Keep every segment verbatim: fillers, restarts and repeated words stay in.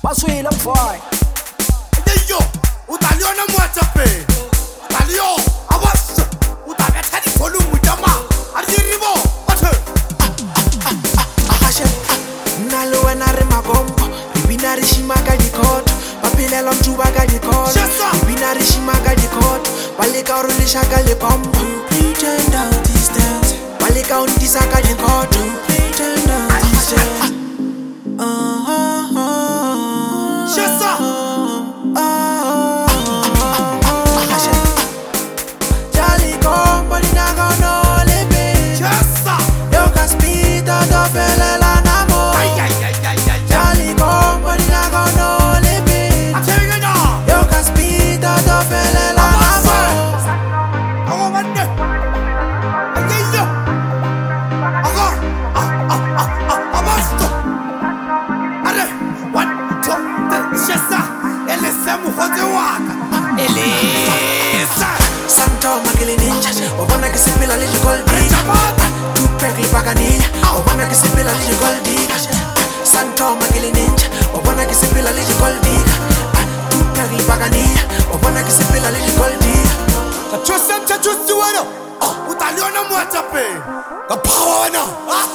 Baswela mfai. Yo, utaliona mwachape. Utalio, awas. Utabeta di volume jama. Ariribo, ate. Ahashe, nalo wenare magombo. Ibinari shimaga dikoto. Bapilelo mjubaga dikoto. Ibinari shimaga dikoto. Balika urulishaga likombo. Pretend out distance. Balika undisaka dikoto. Pretend out distance. Santo Magili Ninja, Obama que se pela lije gold digger. Tu pegli paganilla, Obama que se pela lije gold digger. Santo Magili Ninja, Obama que se pela lije gold digger. Tu pegli paganilla, Obama que se pela lije gold digger. Chachusa chachusi wano, utaliona mwachape. Kapawa wana.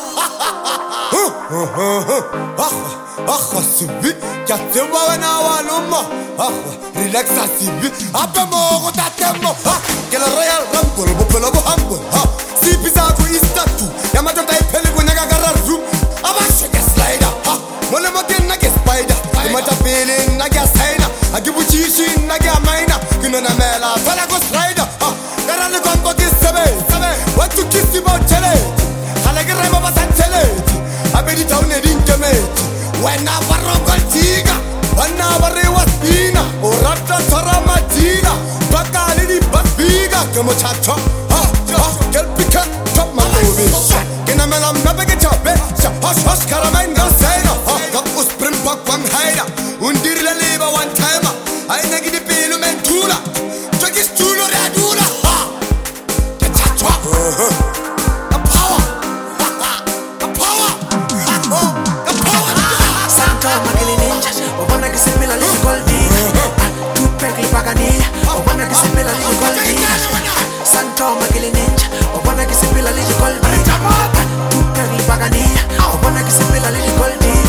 Ah, subi, katemba wana waluma. Ah, relax asibi. Apemo kotatemo. Ah, kela royal rumble, bopelo bo humble. Ah, si pisa ku istatu. Yamato tai pele ku naga gararu. Abashe ke slider. Ah, mole moten na ke spider. Yamato pele na ke saina. Agibu chishi na ke maina. Kino na mela, fala ko slider. Ah, garale konko kisebe. What to kiss you about chele. Halage rema basantele. Abedi town edinkemeti. When I barrocal tiga, when I barre was pina, or rata taramatina, Bacali di Bafiga, Kamochacha, ha, get pick up, top my movie. Can I mean I'm never get your bed? Hush, hush, Caramine, no say no, that was Prim Buck one hider, Undirla Leva one timer, I neg the Pilum and Tula, Chuck is Tula Radula, ha, get a truck. Santo Magili Ninja, Obana que se pela lije gold digger. Tu pegli paganilla, Obana que se pela lije gold digger.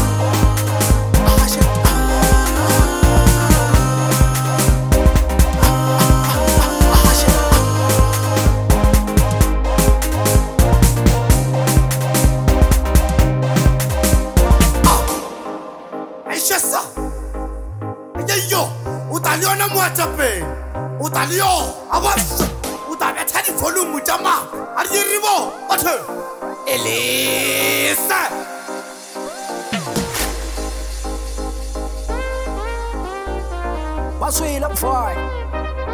Eshesa. Yo, utaliona mwachape. Utalio, awas. Utabeta di volume jama. Ariribo, ate. Elisa. Baswela mfai.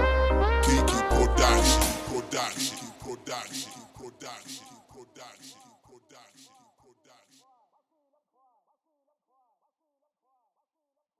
Kiki Production, Production, Production, Production, Production.